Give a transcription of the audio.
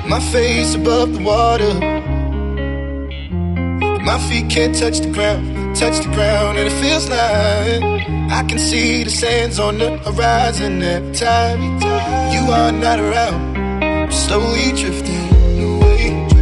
My face above the water, my feet can't touch the ground, and it feels like I can see the sands on the horizon every time you are not around. I'm slowly drifting away.